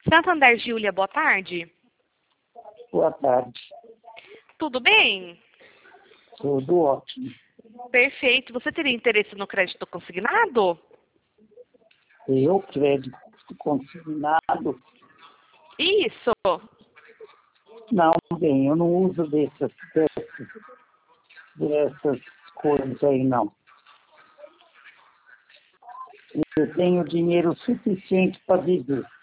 Santander, Júlia, boa tarde. Boa tarde. Tudo bem? Tudo ótimo. Perfeito. Você teria interesse no crédito consignado? Eu, crédito consignado? Isso. Não, bem, eu não uso dessas coisas aí, não. Eu tenho dinheiro suficiente para viver.